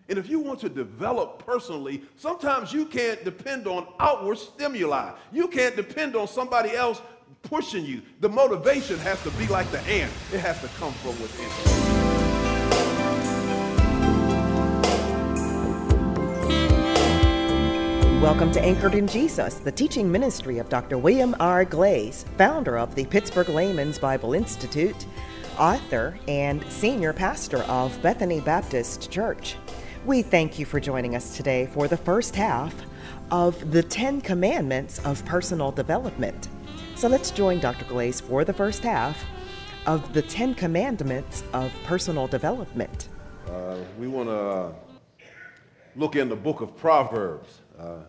And if you want to develop personally, sometimes you can't depend on outward stimuli. You can't depend on somebody else pushing you. The motivation has to be like the ant. It has to come from within. Welcome to Anchored in Jesus, the teaching ministry of Dr. William R. Glaze, founder of the Pittsburgh Layman's Bible Institute, author and senior pastor of Bethany Baptist Church. We thank you for joining us today for the first half of the 10 Commandments of Personal Development. So let's join Dr. Glaze for the first half of the 10 Commandments of Personal Development. We want to look in the book of Proverbs.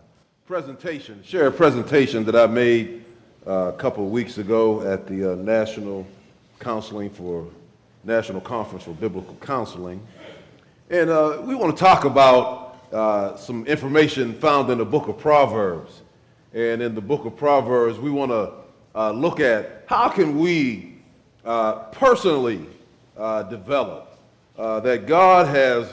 Share a presentation that I made a couple of weeks ago at the National Conference for Biblical Counseling. And we want to talk about some information found in the book of Proverbs. And in the book of Proverbs, we want to look at how can we personally develop, that God has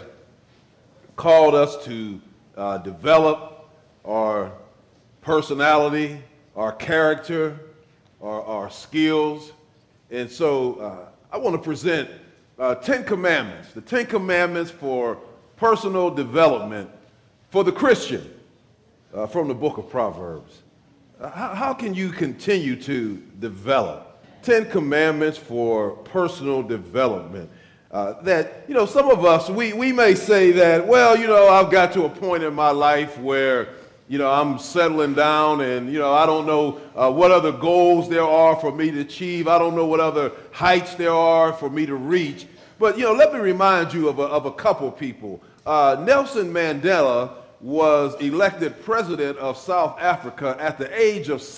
called us to develop our personality, our character, our skills. And so I want to present 10 Commandments, the 10 Commandments for personal development for the Christian from the book of Proverbs. How can you continue to develop? 10 Commandments for personal development. That, some of us, we may say that, I've got to a point in my life where, I'm settling down and, I don't know what other goals there are for me to achieve. I don't know what other heights there are for me to reach. But, let me remind you of a couple people. Nelson Mandela was elected president of South Africa at the age of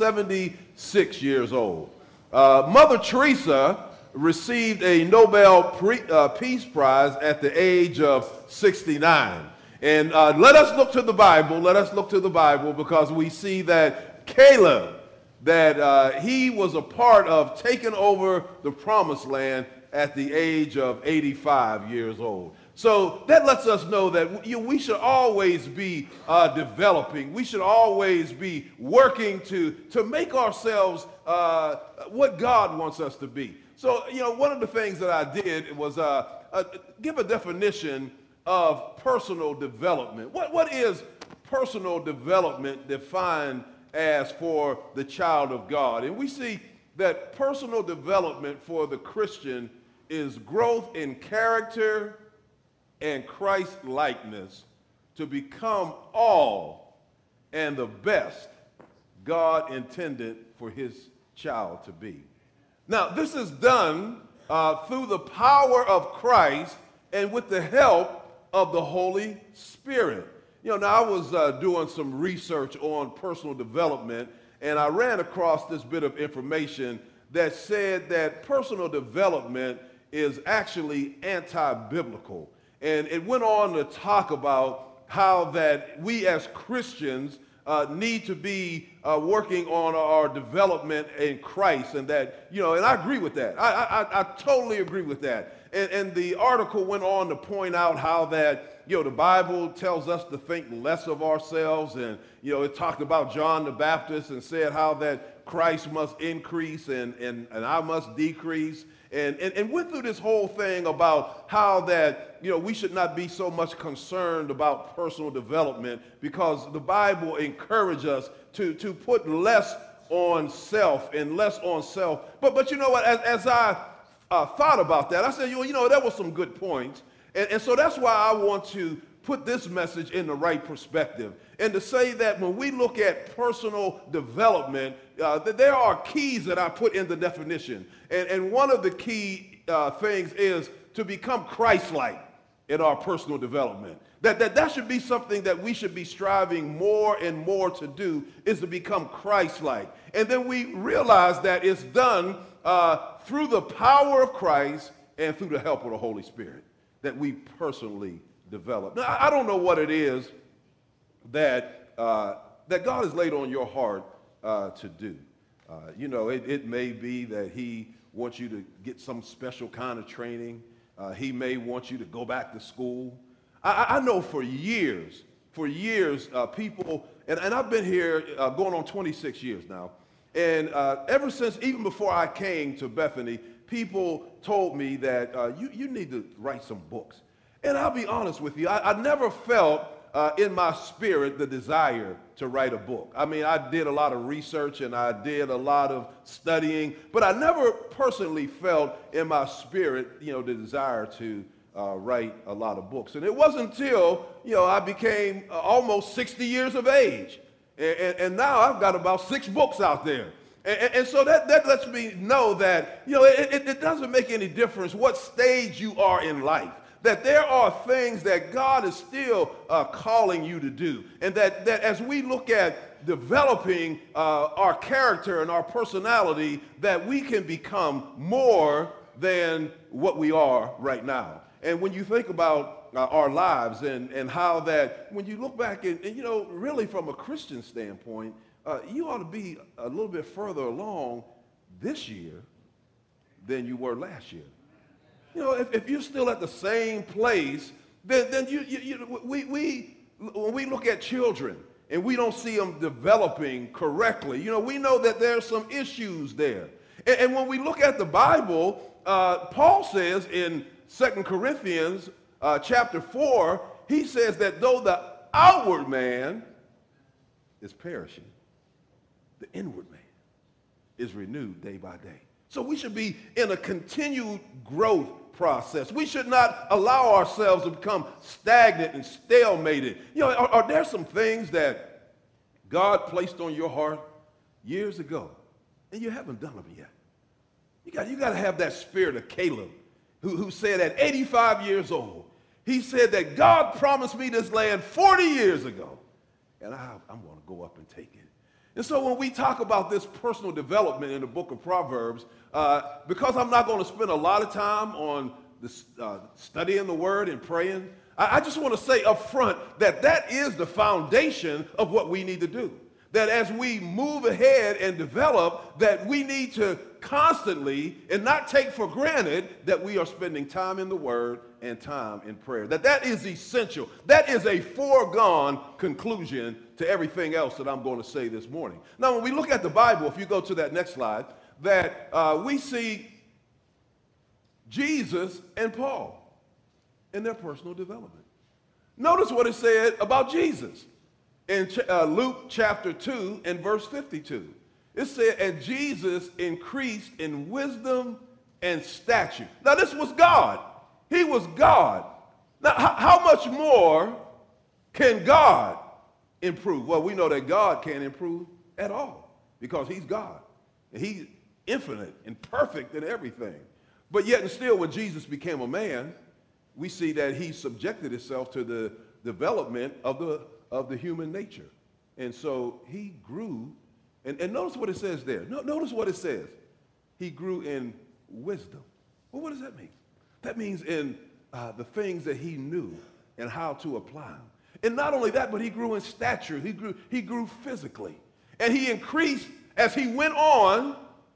76 years old. Mother Teresa received a Nobel Peace Prize at the age of 69. And let us look to the Bible. Let us look to the Bible because we see that Caleb, that he was a part of taking over the promised land at the age of 85 years old. So that lets us know that we should always be developing. We should always be working to make ourselves what God wants us to be. So, one of the things that I did was give a definition of personal development. What is personal development defined as for the child of God? And we see that personal development for the Christian is growth in character and Christ-likeness to become all and the best God intended for his child to be. Now, this is done through the power of Christ and with the help of the Holy Spirit. Now I was doing some research on personal development, and I ran across this bit of information that said that personal development is actually anti-biblical. And it went on to talk about how that we as Christians need to be working on our development in Christ, and that, and I agree with that. I totally agree with that. And the article went on to point out how that, the Bible tells us to think less of ourselves, and, it talked about John the Baptist and said how that Christ must increase and I must decrease. And went through this whole thing about how that, we should not be so much concerned about personal development because the Bible encourages us to put less on self and less on self. But you know what, as I thought about that, I said, there were some good points. And so that's why I want to put this message in the right perspective and to say that when we look at personal development, that there are keys that I put in the definition. And one of the key things is to become Christ-like in our personal development. That should be something that we should be striving more and more to do, is to become Christ-like. And then we realize that it's done through the power of Christ and through the help of the Holy Spirit that we personally develop. Now, I don't know what it is that God has laid on your heart to do. It may be that he wants you to get some special kind of training. He may want you to go back to school. I know for years, people, and I've been here going on 26 years now, and ever since, even before I came to Bethany, people told me that you need to write some books. And I'll be honest with you, I never felt in my spirit the desire to write a book. I mean, I did a lot of research and I did a lot of studying, but I never personally felt in my spirit, the desire to write a lot of books. And it wasn't until, I became almost 60 years of age. And now I've got about 6 books out there. And so that lets me know that, it doesn't make any difference what stage you are in life. That there are things that God is still calling you to do. And that as we look at developing our character and our personality, that we can become more than what we are right now. And when you think about our lives and how that, when you look back and really from a Christian standpoint, you ought to be a little bit further along this year than you were last year. If you're still at the same place, then when we look at children and we don't see them developing correctly, we know that there's some issues there. And when we look at the Bible, Paul says in 2 Corinthians chapter 4, he says that though the outward man is perishing, the inward man is renewed day by day. So we should be in a continued growth process. We should not allow ourselves to become stagnant and stalemated. Are there some things that God placed on your heart years ago and you haven't done them yet? You got to have that spirit of Caleb who said at 85 years old, he said that God promised me this land 40 years ago, and I'm going to go up and take it. And so when we talk about this personal development in the book of Proverbs, because I'm not going to spend a lot of time on studying the word and praying, I just want to say up front that is the foundation of what we need to do. That as we move ahead and develop, that we need to constantly and not take for granted that we are spending time in the word and time in prayer. That is essential. That is a foregone conclusion to everything else that I'm going to say this morning. Now, when we look at the Bible, if you go to that next slide, that we see Jesus and Paul in their personal development. Notice what it said about Jesus in Luke chapter 2 and verse 52. It said, and Jesus increased in wisdom and stature. Now, this was God. He was God. Now, how much more can God improve? Well, we know that God can't improve at all because he's God. And he's infinite and perfect in everything. But yet and still, when Jesus became a man, we see that he subjected himself to the development of the human nature. And so he grew, and notice what it says there. Notice what it says. He grew in wisdom. Well, what does that mean? That means in the things that he knew and how to apply them. And not only that, but he grew in stature. He grew physically. And he increased as he went on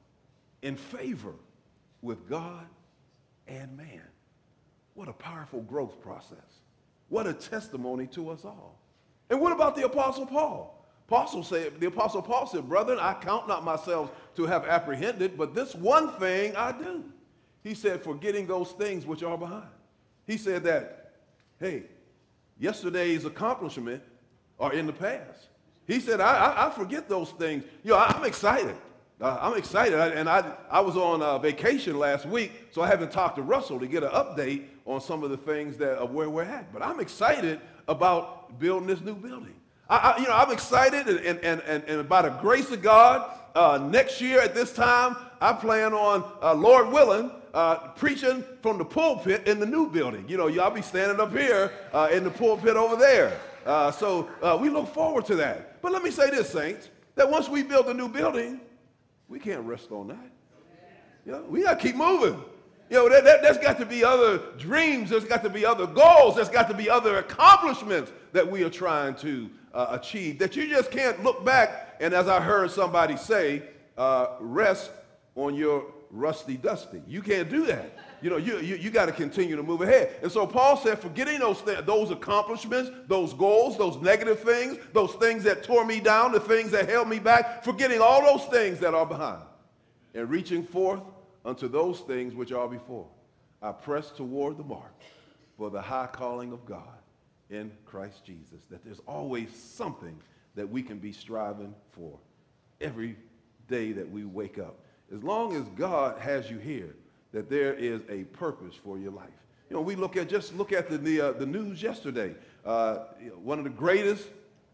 in favor with God and man. What a powerful growth process. What a testimony to us all. And what about the Apostle Paul? The Apostle Paul said, brethren, I count not myself to have apprehended, but this one thing I do. He said, forgetting those things which are behind. He said that, hey, yesterday's accomplishments are in the past. He said, I forget those things. I'm excited. I'm excited. I was on vacation last week, so I haven't talked to Russell to get an update on some of the things of where we're at. But I'm excited about building this new building. I'm excited, and by the grace of God, next year at this time, I plan on, Lord willing, preaching from the pulpit in the new building. Y'all be standing up here in the pulpit over there. So we look forward to that. But let me say this, saints, that once we build a new building, we can't rest on that. We got to keep moving. There's got to be other dreams. There's got to be other goals. There's got to be other accomplishments that we are trying to achieve, that you just can't look back and, as I heard somebody say, rest on your rusty dusty. You can't do that. You know, you got to continue to move ahead. And so Paul said, forgetting those accomplishments, those goals, those negative things, those things that tore me down, the things that held me back, forgetting all those things that are behind, and reaching forth unto those things which are before. I press toward the mark for the high calling of God in Christ Jesus. That there's always something that we can be striving for every day that we wake up. As long as God has you here, that there is a purpose for your life. You know, we look at the news yesterday. One of the greatest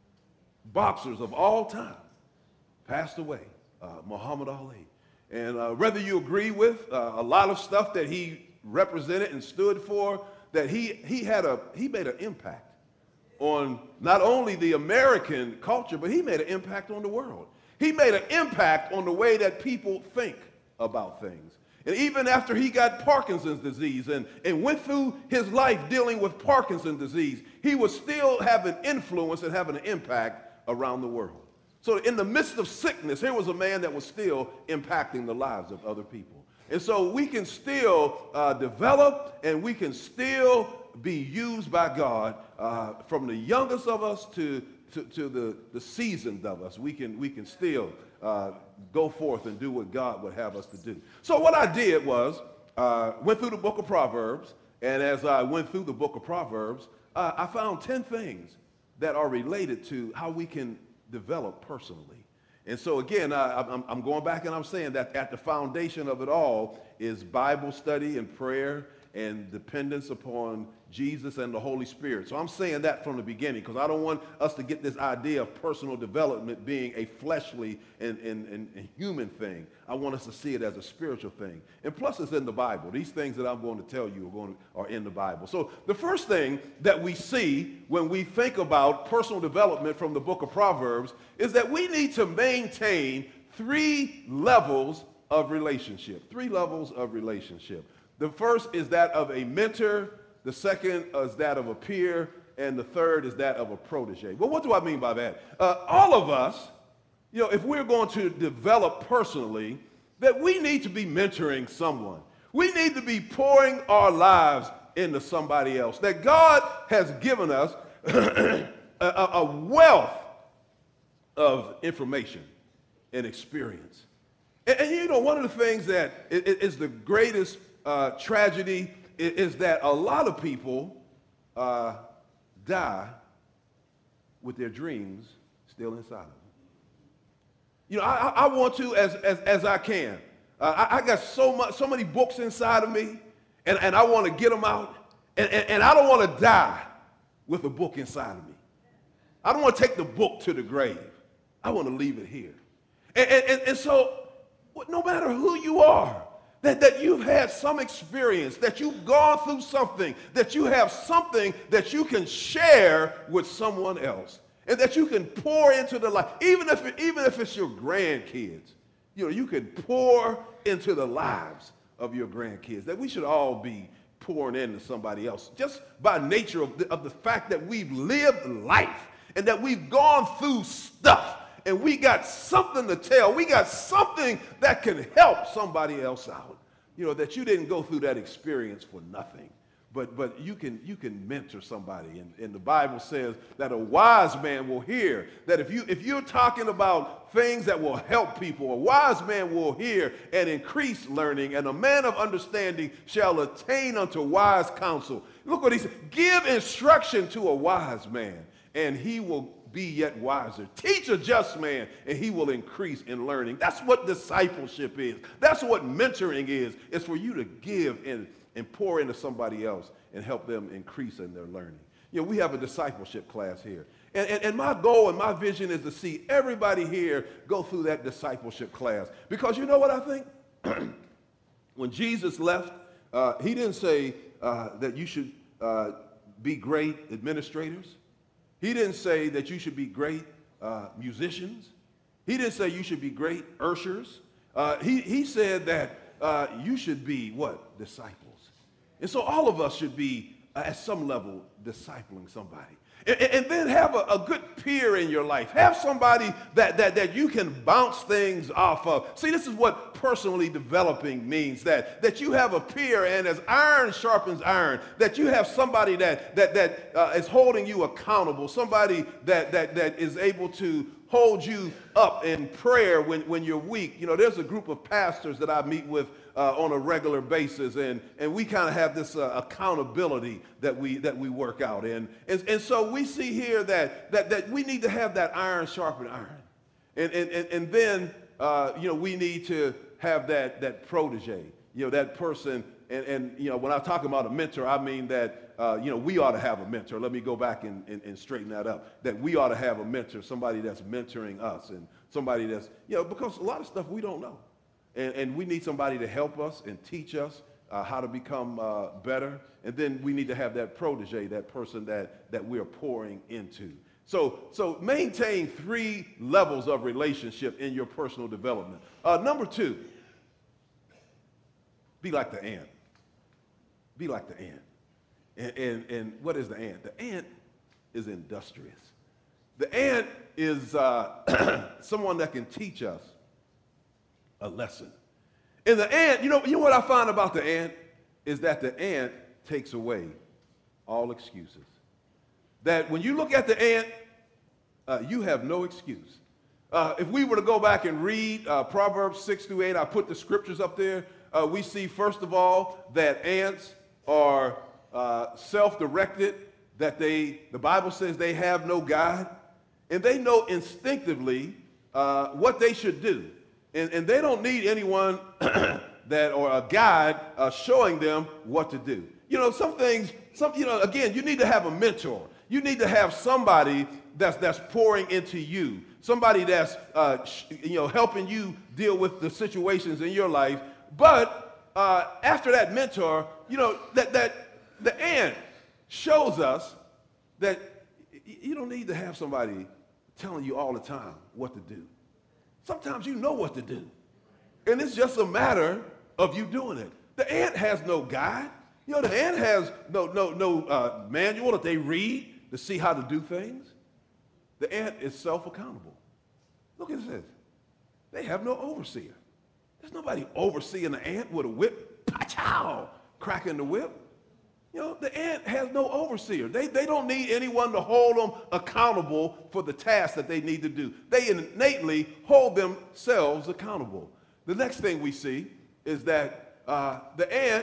boxers of all time passed away, Muhammad Ali. And whether you agree with a lot of stuff that he represented and stood for, that he made an impact on not only the American culture, but he made an impact on the world. He made an impact on the way that people think about things. And even after he got Parkinson's disease and went through his life dealing with Parkinson's disease, he was still having influence and having an impact around the world. So in the midst of sickness, here was a man that was still impacting the lives of other people. And so we can still develop, and we can still be used by God from the youngest of us to the seasoned of us. We can still go forth and do what God would have us to do. So what I did was went through the book of Proverbs, and as I went through the book of Proverbs, I found 10 things that are related to how we can develop personally. And so again, I'm going back and I'm saying that at the foundation of it all is Bible study and prayer and dependence upon Jesus and the Holy Spirit. So I'm saying that from the beginning because I don't want us to get this idea of personal development being a fleshly and human thing. I want us to see it as a spiritual thing. And plus it's in the Bible. These things that I'm going to tell you are in the Bible. So the first thing that we see when we think about personal development from the book of Proverbs is that we need to maintain 3 levels of relationship. 3 levels of relationship. The first is that of a mentor, the second is that of a peer, and the third is that of a protege. Well, what do I mean by that? All of us, you know, if we're going to develop personally, that we need to be mentoring someone. We need to be pouring our lives into somebody else. That God has given us a wealth of information and experience. And you know, one of the things that is the greatest tragedy is that a lot of people die with their dreams still inside of them. You know, I want to as I can. I got so many books inside of me, and I want to get them out, and I don't want to die with a book inside of me. I don't want to take the book to the grave. I want to leave it here. And so, no matter who you are, that you've had some experience, that you've gone through something, that you have something that you can share with someone else, and that you can pour into the life, even if it's your grandkids. You know, you can pour into the lives of your grandkids. That we should all be pouring into somebody else, just by nature of the fact that we've lived life and that we've gone through stuff. And we got something to tell. We got something that can help somebody else out. You know, that you didn't go through that experience for nothing. But you can mentor somebody. And the Bible says that a wise man will hear. That if you're talking about things that will help people, a wise man will hear and increase learning. And a man of understanding shall attain unto wise counsel. Look what he said. Give instruction to a wise man, and he will be yet wiser. Teach a just man, and he will increase in learning. That's what discipleship is. That's what mentoring is. It's for you to give and pour into somebody else and help them increase in their learning. You know, we have a discipleship class here. And my goal and my vision is to see everybody here go through that discipleship class. Because you know what I think? When Jesus left, he didn't say that you should be great administrators. He didn't say that you should be great musicians. He didn't say you should be great ushers. He said that you should be what? Disciples. And so all of us should be, at some level, discipling somebody. And then have a good peer in your life. Have somebody that you can bounce things off of. See, this is what personally developing means, that you have a peer, and as iron sharpens iron, that you have somebody that is holding you accountable, somebody that is able to hold you up in prayer when you're weak. You know, there's a group of pastors that I meet with on a regular basis, and we kind of have this accountability that we work out. And so we see here that we need to have that iron sharpen iron. And then, we need to have that protege, that person. And when I talk about a mentor, I mean that, we ought to have a mentor. Let me go back and straighten that up. That we ought to have a mentor, somebody that's mentoring us, and somebody that's, because a lot of stuff we don't know. And we need somebody to help us and teach us how to become better. And then we need to have that protege, that person that we're pouring into. So maintain 3 levels of relationship in your personal development. Number 2, be like the ant. Be like the ant. And what is the ant? The ant is industrious. The ant is someone that can teach us a lesson. And the ant, you know what I find about the ant is that the ant takes away all excuses. That when you look at the ant, you have no excuse. If we were to go back and read Proverbs 6 through 8, I put the scriptures up there. We see, first of all, that ants are self-directed, that the Bible says they have no guide, and they know instinctively what they should do. And they don't need anyone or a guide showing them what to do. Some things, again, you need to have a mentor. You need to have somebody that's pouring into you, somebody that's, helping you deal with the situations in your life. But after that mentor, that the ant shows us that you don't need to have somebody telling you all the time what to do. Sometimes you know what to do. And it's just a matter of you doing it. The ant has no guide. The ant has no manual that they read to see how to do things. The ant is self-accountable. Look at this. They have no overseer. There's nobody overseeing the ant with a whip, pa-chow, cracking the whip. The ant has no overseer. They don't need anyone to hold them accountable for the task that they need to do. They innately hold themselves accountable. The next thing we see is that the ant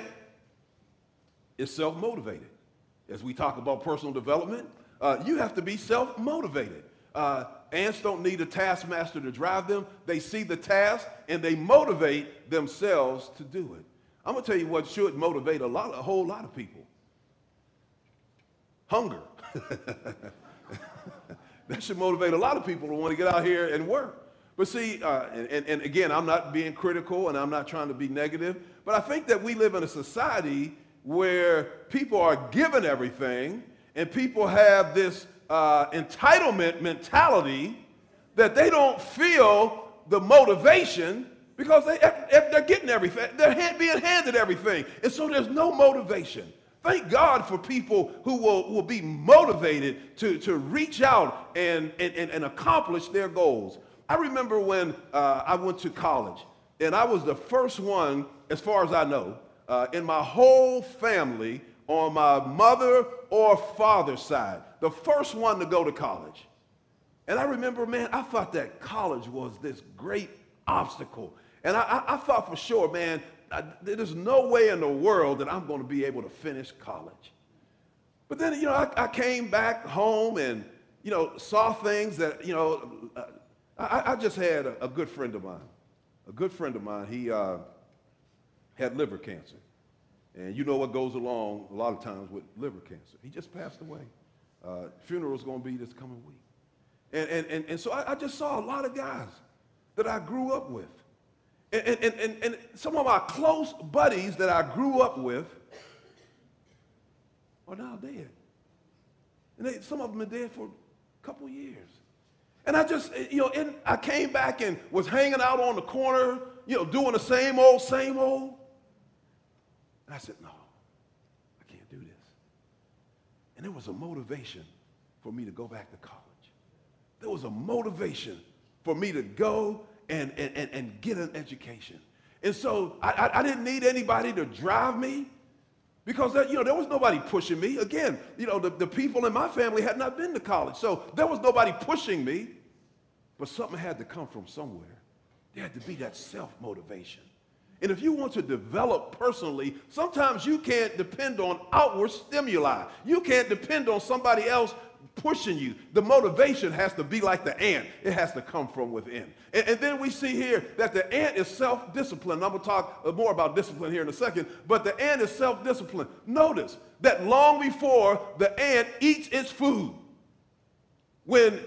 is self-motivated. As we talk about personal development, you have to be self-motivated. Ants don't need a taskmaster to drive them. They see the task and they motivate themselves to do it. I'm going to tell you what should motivate a whole lot of people. Hunger. That should motivate a lot of people to want to get out here and work. But see, and again, I'm not being critical and I'm not trying to be negative, but I think that we live in a society where people are given everything and people have this entitlement mentality that they don't feel the motivation because they're getting everything. They're being handed everything. And so there's no motivation. Thank God for people who will be motivated to reach out and accomplish their goals. I remember when I went to college, and I was the first one, as far as I know, in my whole family on my mother or father's side, the first one to go to college. And I remember, man, I thought that college was this great obstacle. And I thought for sure, man, there's no way in the world that I'm going to be able to finish college. But then, I came back home and, saw things that, I just had a good friend of mine. A good friend of mine, he had liver cancer. And you know what goes along a lot of times with liver cancer. He just passed away. Funeral's going to be this coming week. And so I just saw a lot of guys that I grew up with. And some of my close buddies that I grew up with are now dead. And some of them are dead for a couple years. And I just, I came back and was hanging out on the corner, doing the same old. And I said, no, I can't do this. And there was a motivation for me to go back to college. There was a motivation for me to go and get an education. And so I didn't need anybody to drive me because there was nobody pushing me. Again, the people in my family had not been to college. So there was nobody pushing me. But something had to come from somewhere. There had to be that self-motivation. And if you want to develop personally, sometimes you can't depend on outward stimuli. You can't depend on somebody else pushing you. The motivation has to be like the ant. It has to come from within. And then we see here that the ant is self-disciplined. I'm going to talk more about discipline here in a second, but the ant is self-disciplined. Notice that long before the ant eats its food, when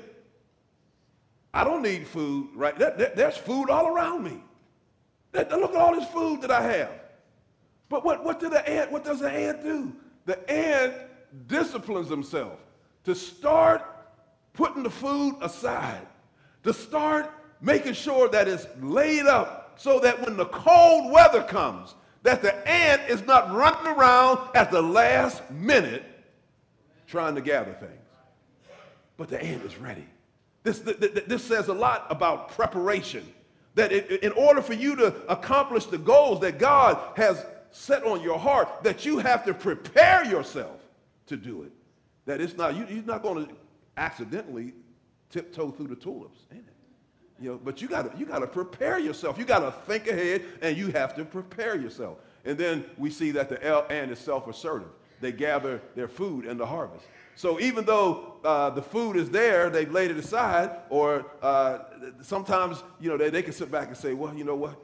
I don't need food, right? There's food all around me. Look at all this food that I have. But what does the ant do? The ant disciplines himself to start putting the food aside, to start making sure that it's laid up so that when the cold weather comes, that the ant is not running around at the last minute trying to gather things. But the ant is ready. This says a lot about preparation, that in order for you to accomplish the goals that God has set on your heart, that you have to prepare yourself to do it. That it's not, you're not going to accidentally tiptoe through the tulips, ain't it? But you got to prepare yourself. You got to think ahead, and you have to prepare yourself. And then we see that the ant is self-assertive. They gather their food in the harvest. So even though the food is there, they've laid it aside, or sometimes, they can sit back and say, well, you know what?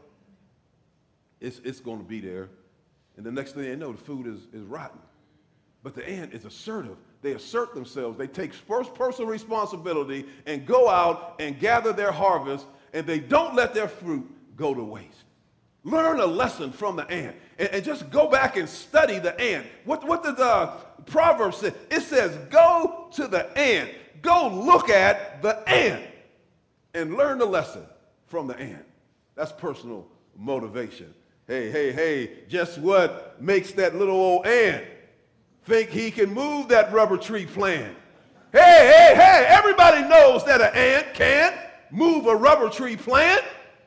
It's going to be there. And the next thing they know, the food is rotten. But the ant is assertive. They assert themselves. They take first personal responsibility and go out and gather their harvest, and they don't let their fruit go to waste. Learn a lesson from the ant, and just go back and study the ant. What does Proverbs say? It says, go to the ant. Go look at the ant and learn the lesson from the ant. That's personal motivation. Hey, just what makes that little old ant think he can move that rubber tree plant? Hey, everybody knows that an ant can't move a rubber tree plant.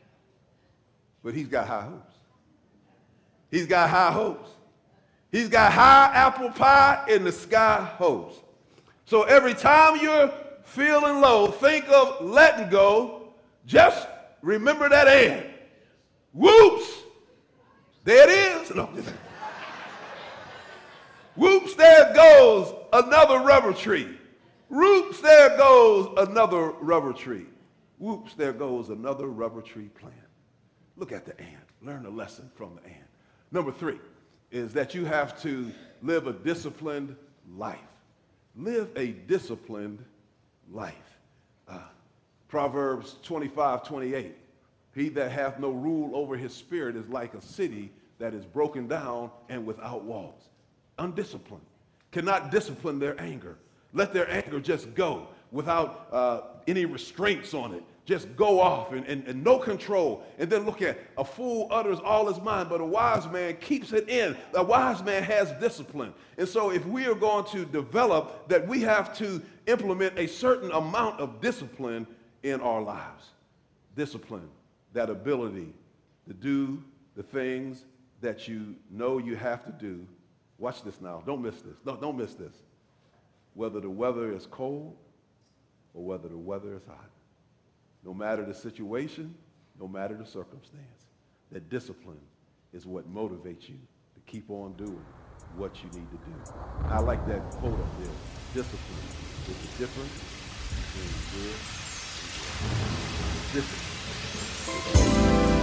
But he's got high hopes. He's got high hopes. He's got high apple pie in the sky hopes. So every time you're feeling low, think of letting go. Just remember that ant. Whoops! There it is. No. Whoops, there goes another rubber tree. Whoops, there goes another rubber tree. Whoops, there goes another rubber tree plant. Look at the ant. Learn a lesson from the ant. Number 3 is that you have to live a disciplined life. Live a disciplined life. Proverbs 25:28. He that hath no rule over his spirit is like a city that is broken down and without walls. Undisciplined. Cannot discipline their anger. Let their anger just go without any restraints on it. Just go off and no control. And then look at, a fool utters all his mind, but a wise man keeps it in. A wise man has discipline. And so if we are going to develop that, we have to implement a certain amount of discipline in our lives. Discipline, that ability to do the things that you know you have to do. Watch this now. Don't miss this. Don't miss this. Whether the weather is cold or whether the weather is hot. No matter the situation, no matter the circumstance, that discipline is what motivates you to keep on doing what you need to do. I like that quote up there. Discipline is the difference between good and good. Discipline.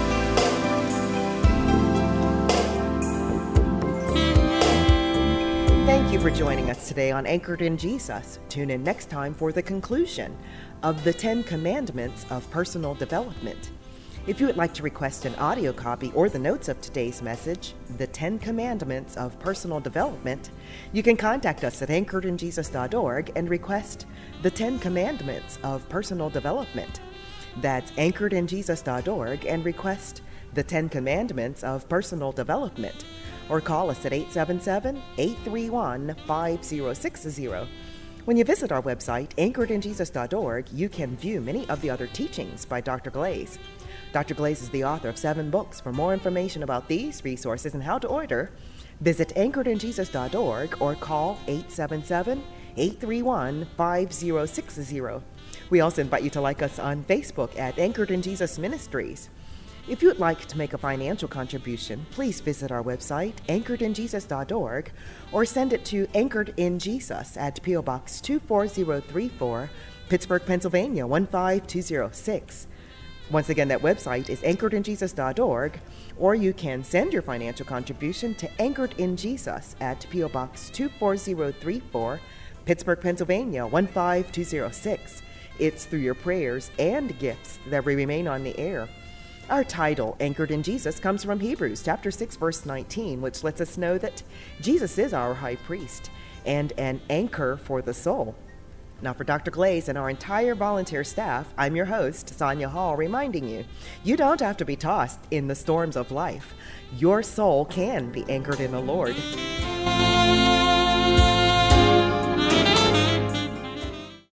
Thank you for joining us today on Anchored in Jesus. Tune in next time for the conclusion of the 10 Commandments of Personal Development. If you would like to request an audio copy or the notes of today's message, the 10 Commandments of Personal Development, you can contact us at anchoredinjesus.org and request the 10 Commandments of Personal Development. That's anchoredinjesus.org and request the 10 Commandments of Personal Development, or call us at 877-831-5060. When you visit our website, anchoredinjesus.org, you can view many of the other teachings by Dr. Glaze. Dr. Glaze is the author of 7 books. For more information about these resources and how to order, visit anchoredinjesus.org or call 877-831-5060. We also invite you to like us on Facebook at Anchored in Jesus Ministries. If you would like to make a financial contribution, please visit our website, anchoredinjesus.org, or send it to Anchored in Jesus at P.O. Box 24034, Pittsburgh, Pennsylvania 15206. Once again, that website is anchoredinjesus.org, or you can send your financial contribution to Anchored in Jesus at P.O. Box 24034, Pittsburgh, Pennsylvania 15206. It's through your prayers and gifts that we remain on the air. Our title, Anchored in Jesus, comes from Hebrews chapter 6, verse 19, which lets us know that Jesus is our high priest and an anchor for the soul. Now, for Dr. Glaze and our entire volunteer staff, I'm your host, Sonia Hall, reminding you, you don't have to be tossed in the storms of life. Your soul can be anchored in the Lord.